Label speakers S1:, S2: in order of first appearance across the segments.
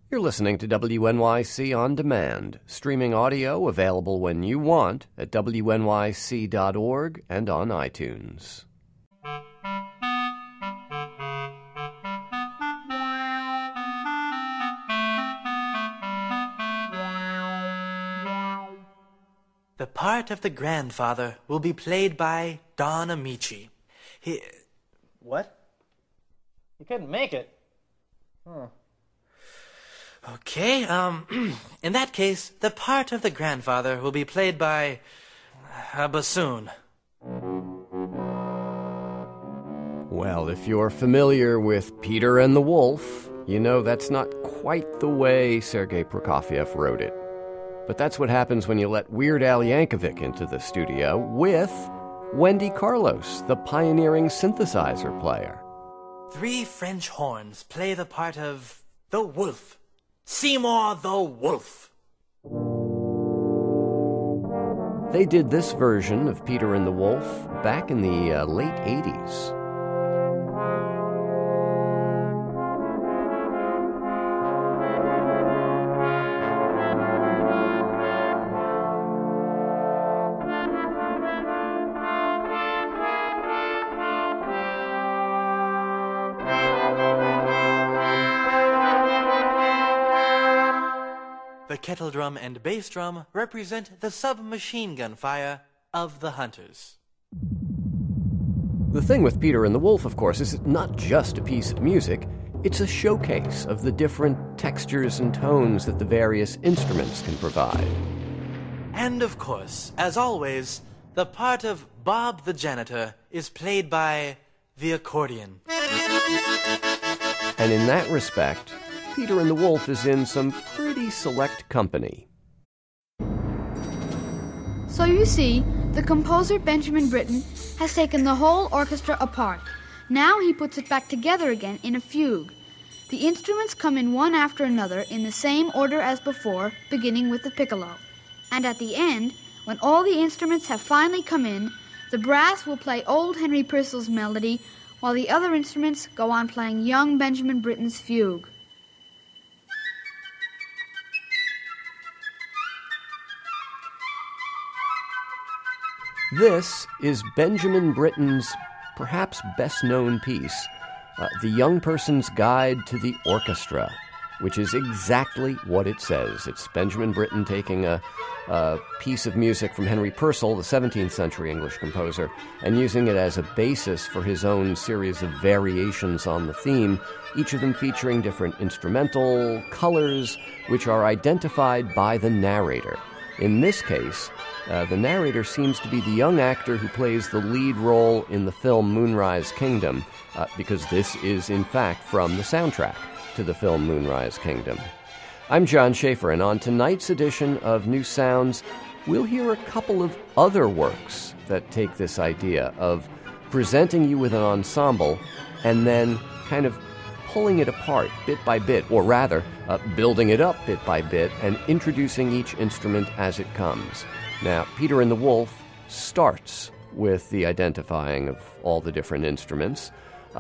S1: You're listening to WNYC On Demand, streaming audio available when you want at wnyc.org and on iTunes.
S2: The part of the grandfather will be played by Don Amici.
S3: What? You couldn't make it. Huh.
S2: Okay, in that case, the part of the grandfather will be played by a bassoon.
S1: Well, if you're familiar with Peter and the Wolf, you know that's not quite the way Sergei Prokofiev wrote it. But that's what happens when you let Weird Al Yankovic into the studio with Wendy Carlos, the pioneering synthesizer player.
S2: 3 French horns play the part of the wolf. Seymour the Wolf.
S1: They did this version of Peter and the Wolf back in the late 80s.
S2: The kettle drum and bass drum represent the submachine gun fire of the hunters.
S1: The thing with Peter and the Wolf, of course, is it's not just a piece of music. It's a showcase of the different textures and tones that the various instruments can provide.
S2: And of course, as always, the part of Bob the janitor is played by the accordion.
S1: And in that respect, Peter and the Wolf is in some pretty select company.
S4: So you see, the composer Benjamin Britten has taken the whole orchestra apart. Now he puts it back together again in a fugue. The instruments come in one after another in the same order as before, beginning with the piccolo. And at the end, when all the instruments have finally come in, the brass will play old Henry Purcell's melody, while the other instruments go on playing young Benjamin Britten's fugue.
S1: This is Benjamin Britten's perhaps best-known piece, The Young Person's Guide to the Orchestra, which is exactly what it says. It's Benjamin Britten taking a piece of music from Henry Purcell, the 17th century English composer, and using it as a basis for his own series of variations on the theme, each of them featuring different instrumental colors, which are identified by the narrator. In this case, the narrator seems to be the young actor who plays the lead role in the film Moonrise Kingdom, because this is, in fact, from the soundtrack to the film Moonrise Kingdom. I'm John Schaefer, and on tonight's edition of New Sounds, we'll hear a couple of other works that take this idea of presenting you with an ensemble and then kind of pulling it apart bit by bit, or rather, building it up bit by bit and introducing each instrument as it comes. Now, Peter and the Wolf starts with the identifying of all the different instruments.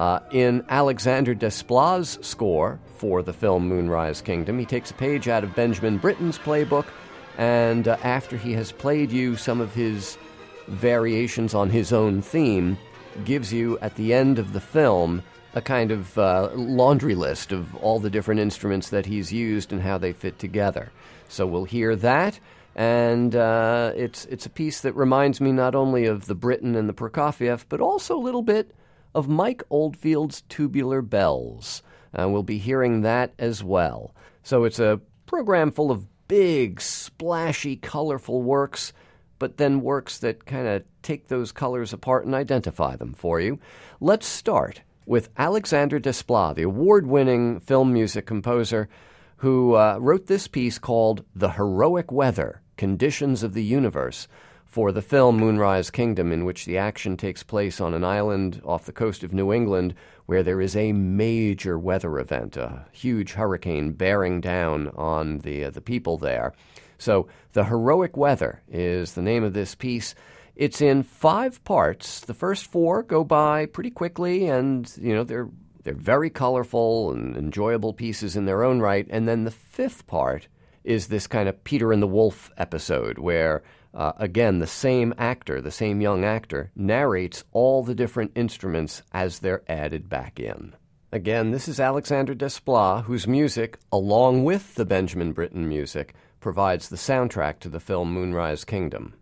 S1: In Alexander Desplat's score for the film Moonrise Kingdom, he takes a page out of Benjamin Britten's playbook, and after he has played you some of his variations on his own theme, gives you, at the end of the film, a kind of laundry list of all the different instruments that he's used and how they fit together. So we'll hear that, and it's a piece that reminds me not only of the Britten and the Prokofiev, but also a little bit of Mike Oldfield's Tubular Bells. We'll be hearing that as well. So it's a program full of big, splashy, colorful works, but then works that kind of take those colors apart and identify them for you. Let's start with Alexander Desplat, the award-winning film music composer who wrote this piece called The Heroic Weather, Conditions of the Universe, for the film Moonrise Kingdom, in which the action takes place on an island off the coast of New England where there is a major weather event, a huge hurricane bearing down on the people there. So The Heroic Weather is the name of this piece. It's in 5 parts. The first 4 go by pretty quickly, and they're They're very colorful and enjoyable pieces in their own right. And then the fifth part is this kind of Peter and the Wolf episode where, again, the same actor, the same young actor, narrates all the different instruments as they're added back in. Again, this is Alexander Desplat, whose music, along with the Benjamin Britten music, provides the soundtrack to the film Moonrise Kingdom.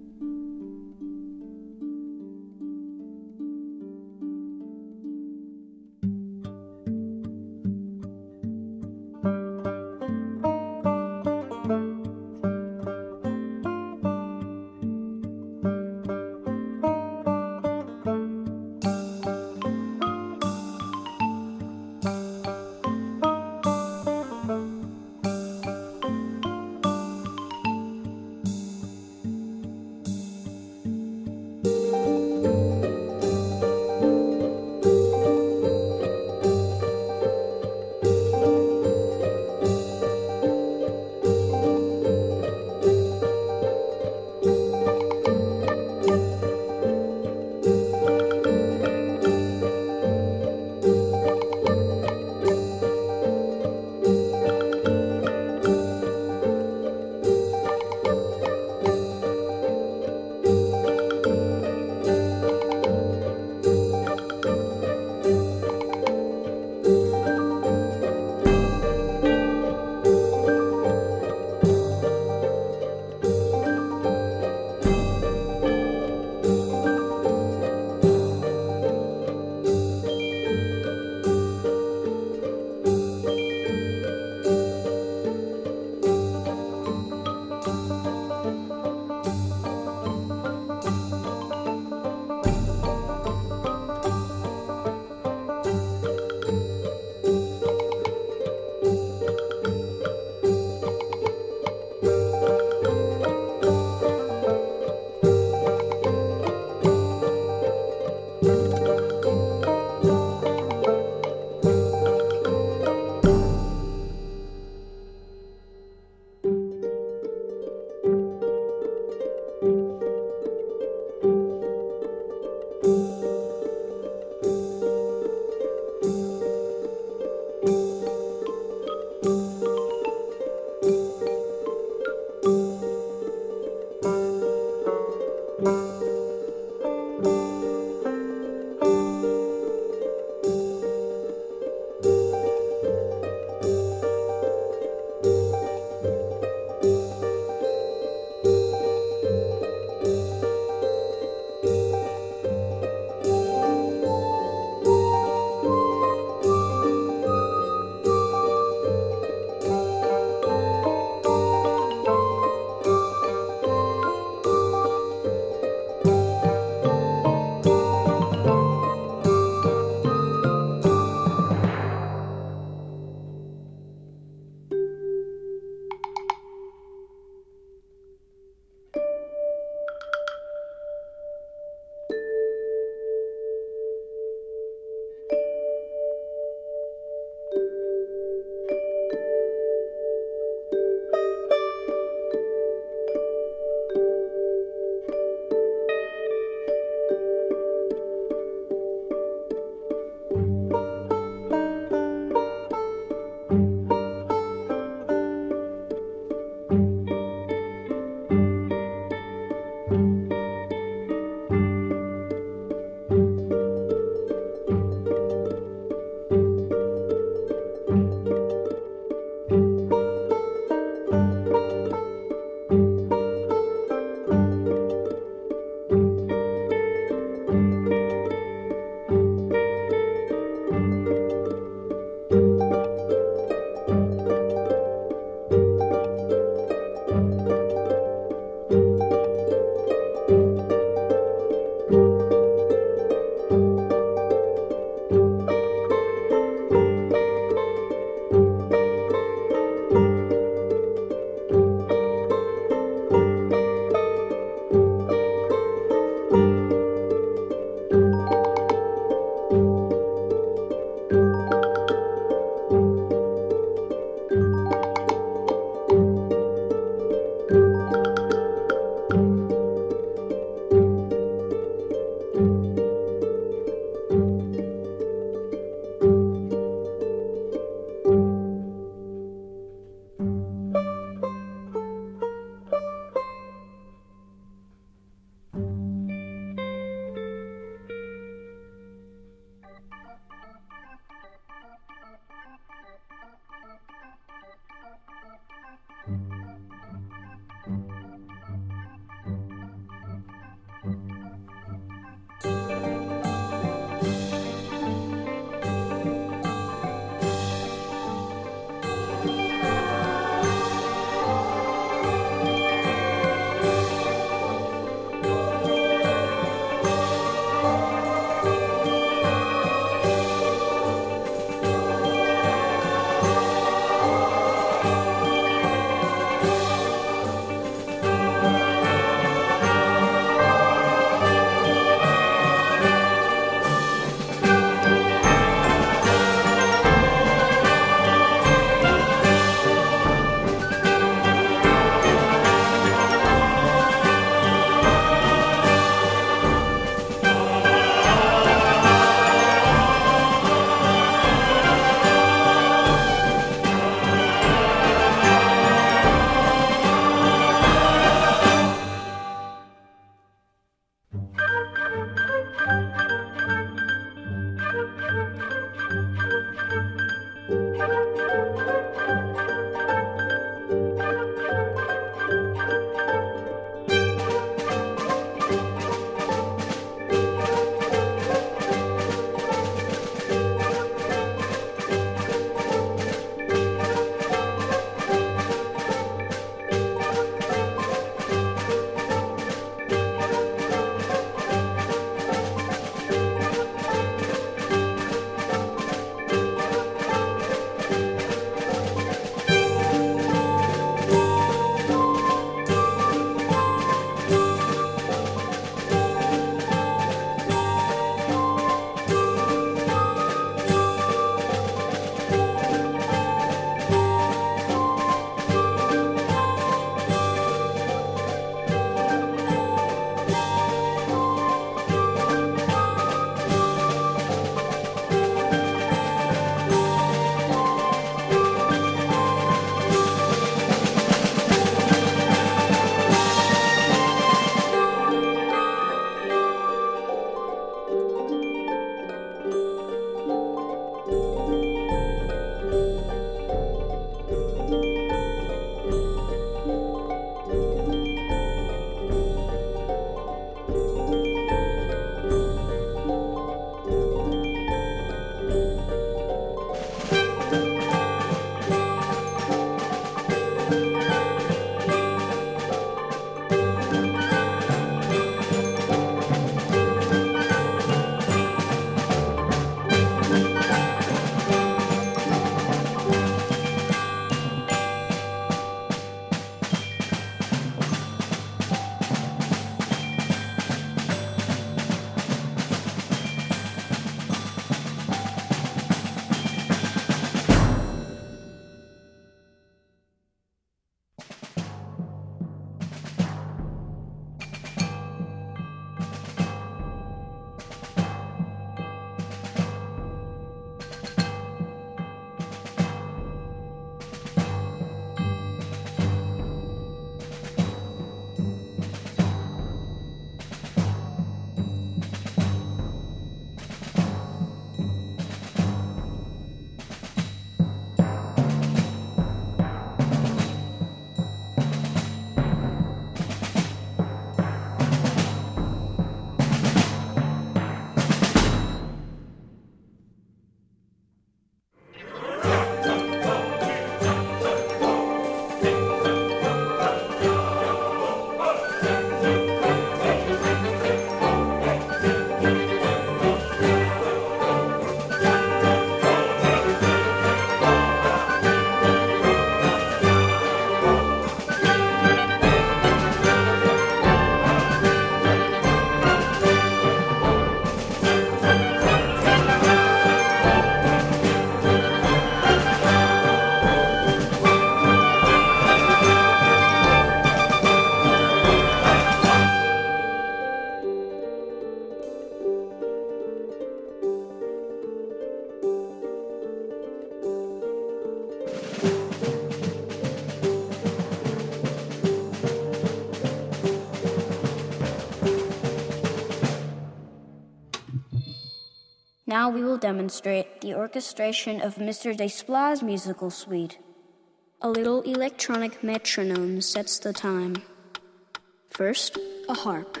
S5: Now we will demonstrate the orchestration of Mr. Desplat's musical suite. A little electronic metronome sets the time. First, a harp.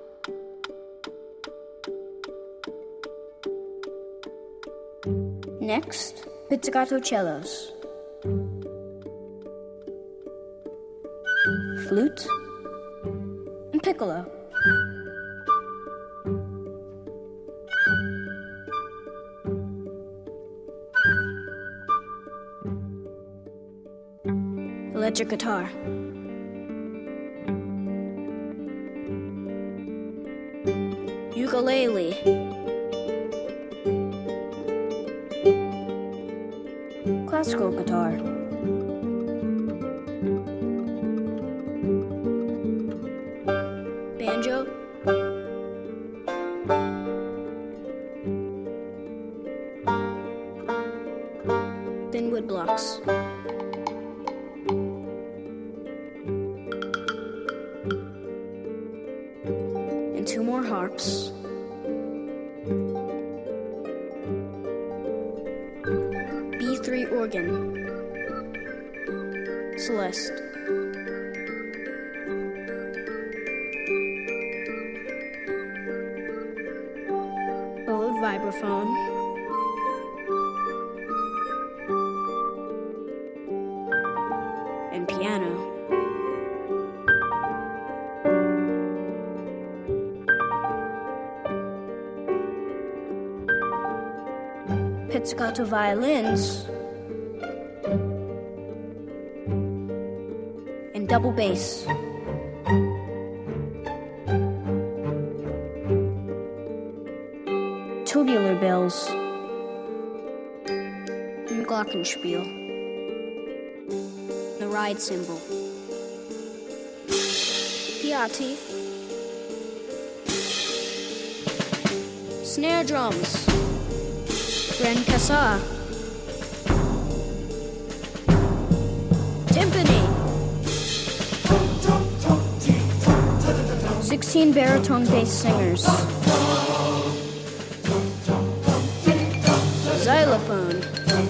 S5: Next, pizzicato cellos. Flute and piccolo. Electric guitar. Ukulele. Classical guitar. Banjo. Then wood blocks. And 2 more harps. B3 organ. Celeste. Bowed vibraphone. And piano. Pizzicato violins. And double bass. Tubular bells. And glockenspiel. The ride cymbal. Piatti. Snare drums. Grand Cassa. Timpani. 16 baritone bass singers. Xylophone.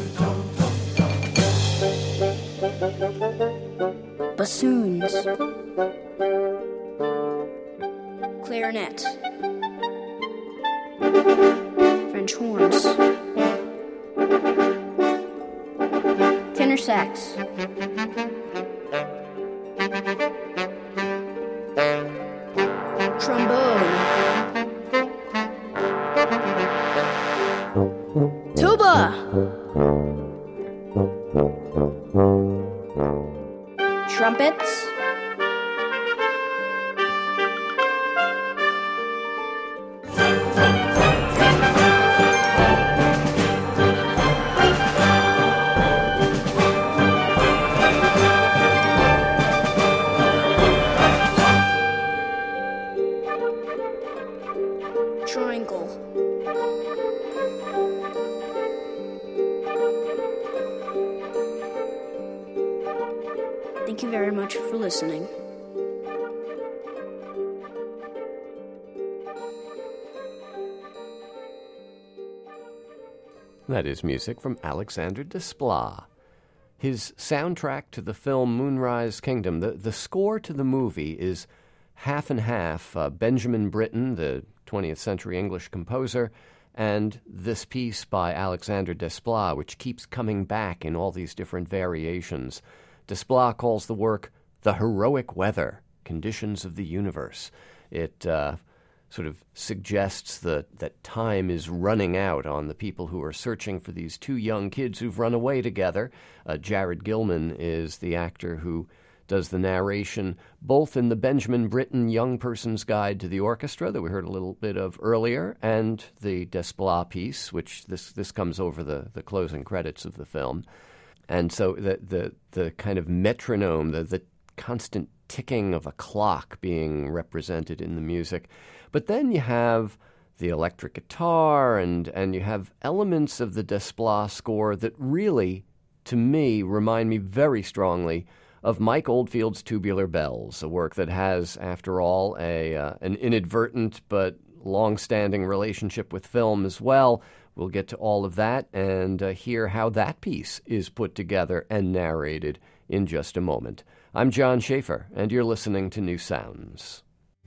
S5: Bassoons. Clarinet. French horns. Tenor sax. Trombone. Tuba. Trumpets. Triangle. Thank you very much for listening.
S1: That is music from Alexander Desplat. His soundtrack to the film Moonrise Kingdom, the score to the movie is half and half Benjamin Britten, the 20th century English composer, and this piece by Alexander Desplat, which keeps coming back in all these different variations. Desplat calls the work the heroic weather, conditions of the universe. It sort of suggests that time is running out on the people who are searching for these 2 young kids who've run away together. Jared Gilman is the actor who does the narration, both in the Benjamin Britten Young Person's Guide to the Orchestra that we heard a little bit of earlier, and the Desplat piece, which this comes over the closing credits of the film. And so the kind of metronome, the constant ticking of a clock being represented in the music. But then you have the electric guitar and you have elements of the Desplat score that really, to me, remind me very strongly of Mike Oldfield's Tubular Bells, a work that has, after all, an inadvertent but long-standing relationship with film as well, We'll get to all of that and hear how that piece is put together and narrated in just a moment. I'm John Schaefer, and you're listening to New Sounds.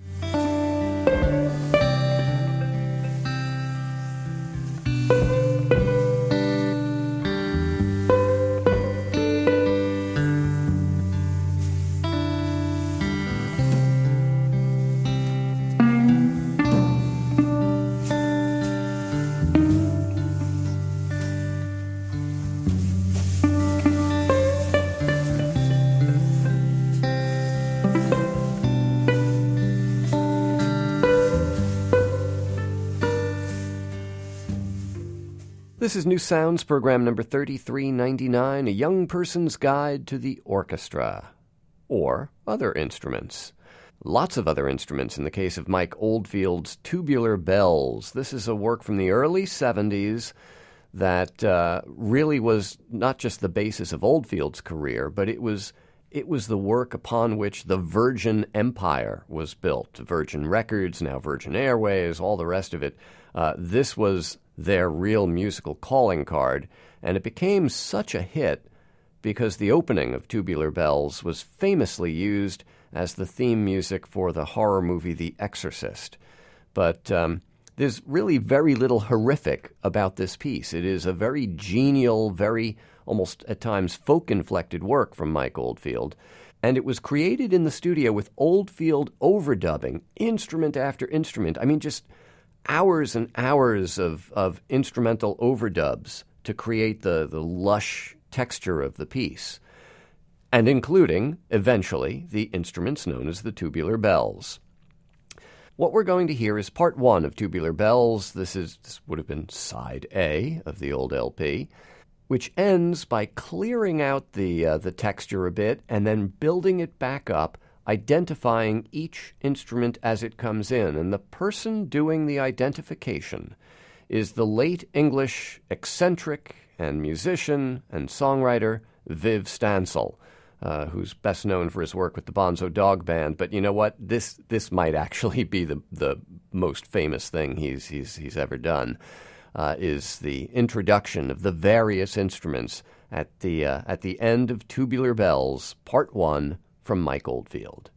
S1: This is New Sounds, program number 3399, A Young Person's Guide to the Orchestra, or other instruments. Lots of other instruments in the case of Mike Oldfield's Tubular Bells. This is a work from the early 70s that really was not just the basis of Oldfield's career, but it was the work upon which the Virgin Empire was built. Virgin Records, now Virgin Airways, all the rest of it. This was their real musical calling card, and it became such a hit because the opening of Tubular Bells was famously used as the theme music for the horror movie The Exorcist. But there's really very little horrific about this piece. It is a very genial, very almost at times folk-inflected work from Mike Oldfield, and it was created in the studio with Oldfield overdubbing instrument after instrument. I mean, just hours and hours of instrumental overdubs to create the lush texture of the piece, and including, eventually, the instruments known as the Tubular Bells. What we're going to hear is part one of Tubular Bells. This would have been side A of the old LP, which ends by clearing out the texture a bit and then building it back up, identifying each instrument as it comes in. And the person doing the identification is the late English eccentric and musician and songwriter Viv Stansel, who's best known for his work with the Bonzo Dog Band. But you know what? This might actually be the most famous thing he's ever done, is the introduction of the various instruments at the end of Tubular Bells, Part 1, from Mike Oldfield.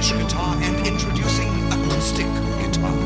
S6: Spanish guitar and introducing acoustic guitar.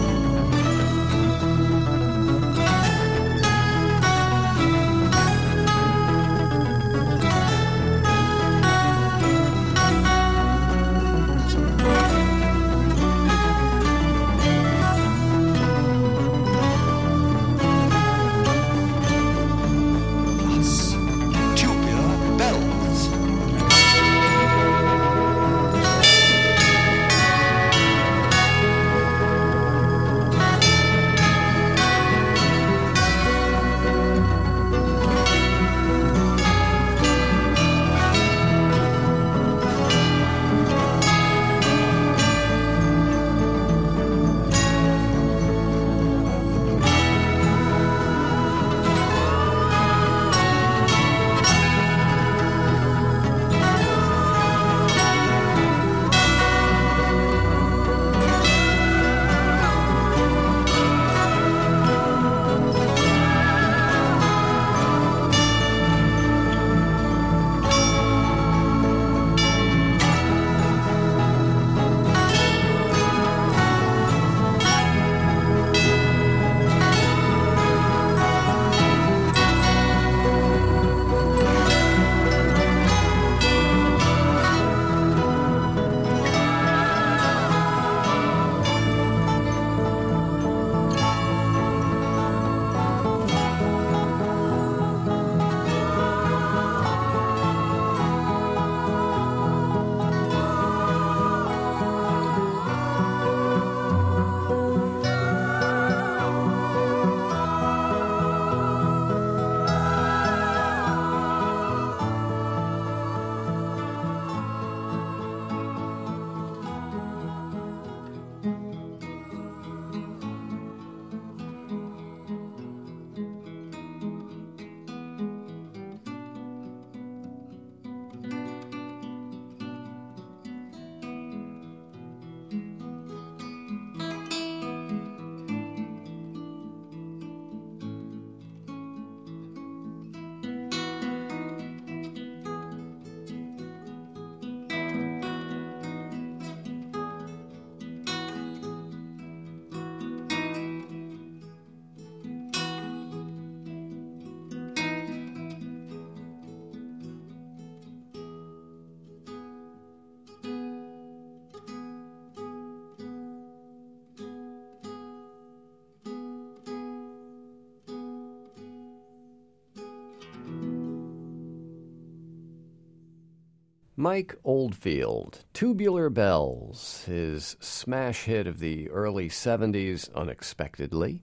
S1: Mike Oldfield, Tubular Bells, his smash hit of the early 70s, unexpectedly,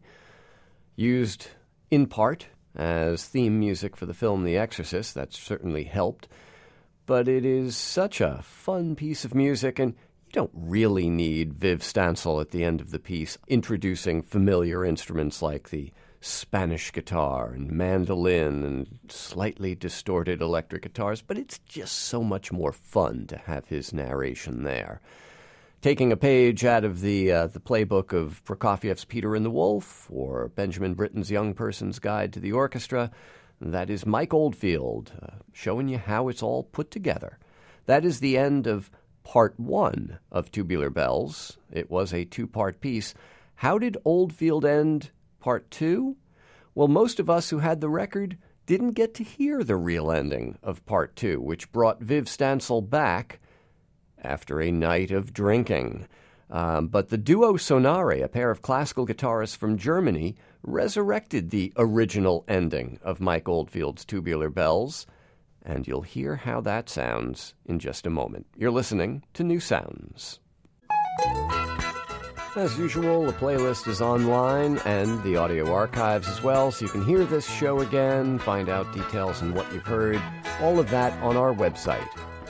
S1: used in part as theme music for the film The Exorcist. That certainly helped. But it is such a fun piece of music, and you don't really need Viv Stansel at the end of the piece introducing familiar instruments like the Spanish guitar and mandolin and slightly distorted electric guitars, but it's just so much more fun to have his narration there. Taking a page out of the playbook of Prokofiev's Peter and the Wolf or Benjamin Britten's Young Person's Guide to the Orchestra, that is Mike Oldfield showing you how it's all put together. That is the end of Part 1 of Tubular Bells. It was a two-part piece. How did Oldfield end Part 2? Well, most of us who had the record didn't get to hear the real ending of Part 2, which brought Viv Stansel back after a night of drinking. But the Duo Sonare, a pair of classical guitarists from Germany, resurrected the original ending of Mike Oldfield's Tubular Bells, and you'll hear how that sounds in just a moment. You're listening to New Sounds. As usual, the playlist is online and the audio archives as well, so you can hear this show again, find out details on what you've heard, all of that on our website,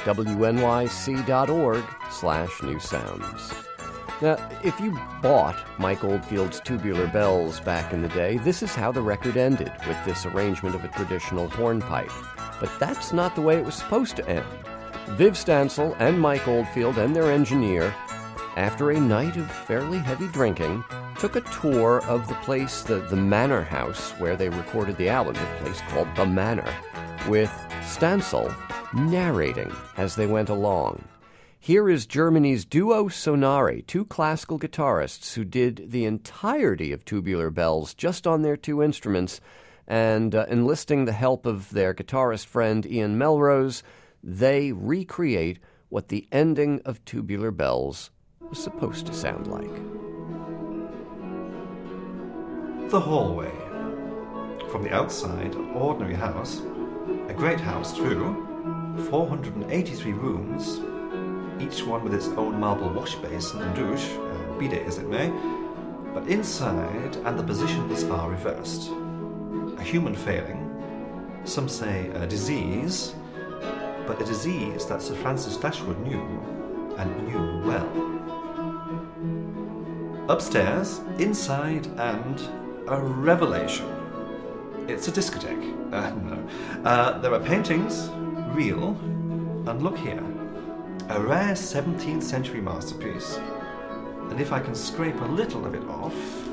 S1: wnyc.org/New Sounds. Now, if you bought Mike Oldfield's Tubular Bells back in the day, this is how the record ended, with this arrangement of a traditional hornpipe. But that's not the way it was supposed to end. Viv Stansel and Mike Oldfield and their engineer, after a night of fairly heavy drinking, took a tour of the place, the Manor House, where they recorded the album, a place called The Manor, with Stansel narrating as they went along. Here is Germany's Duo Sonare, two classical guitarists who did the entirety of Tubular Bells just on their two instruments, and enlisting the help of their guitarist friend Ian Melrose, they recreate what the ending of Tubular Bells was supposed to sound like.
S7: The hallway. From the outside, an ordinary house, a great house too, 483 rooms, each one with its own marble wash basin and douche, bidet as it may, but inside and the positions are reversed. A human failing, some say a disease, but a disease that Sir Francis Dashwood knew, and knew well. Upstairs, inside, and a revelation. It's a discotheque. No. There are paintings, real, and look here. A rare 17th century masterpiece. And if I can scrape a little of it off,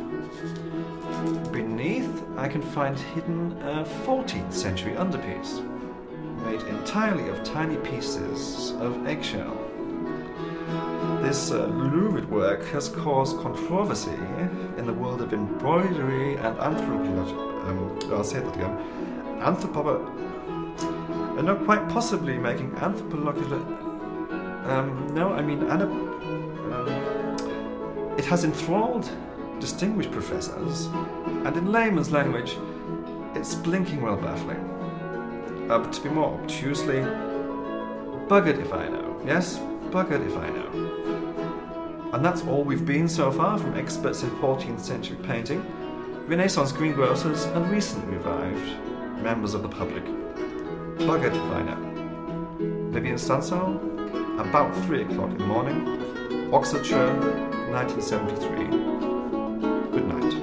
S7: beneath I can find hidden a 14th century underpiece, made entirely of tiny pieces of eggshell. This lurid work has caused controversy in the world of embroidery and anthropology. I'll say that again. No, quite possibly making anthropological. It has enthralled distinguished professors, and in layman's language, it's blinking well baffling. To be more obtusely, buggered if I know. Yes, buggered if I know. And that's all we've been so far from experts in 14th century painting, Renaissance greengrocers, and recently revived members of the public. Buggered if I know. Vivian Stanso, about 3 o'clock in the morning, Oxfordshire, 1973. Good night.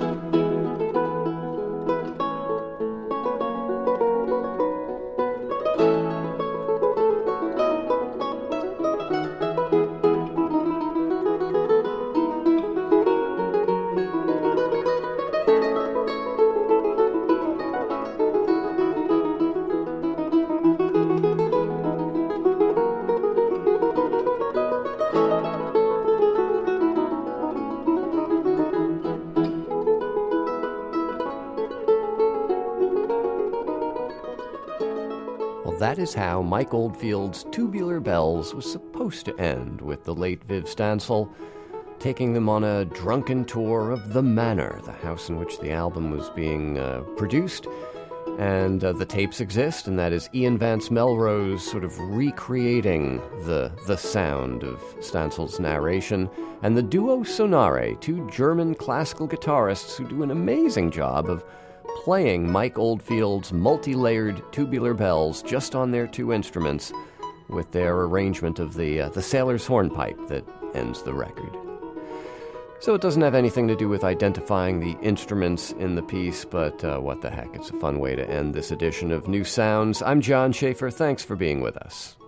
S1: That is how Mike Oldfield's Tubular Bells was supposed to end, with the late Viv Stansel taking them on a drunken tour of the Manor, the house in which the album was being produced. And the tapes exist, and that is Ian Vance Melrose sort of recreating the sound of Stansel's narration, and the Duo Sonare, two German classical guitarists who do an amazing job of playing Mike Oldfield's multi-layered Tubular Bells just on their two instruments, with their arrangement of the sailor's hornpipe that ends the record. So it doesn't have anything to do with identifying the instruments in the piece, but what the heck, it's a fun way to end this edition of New Sounds. I'm John Schaefer. Thanks for being with us.